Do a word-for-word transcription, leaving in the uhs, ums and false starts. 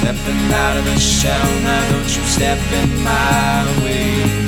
stepping out of the shell. Now don't you step in my way.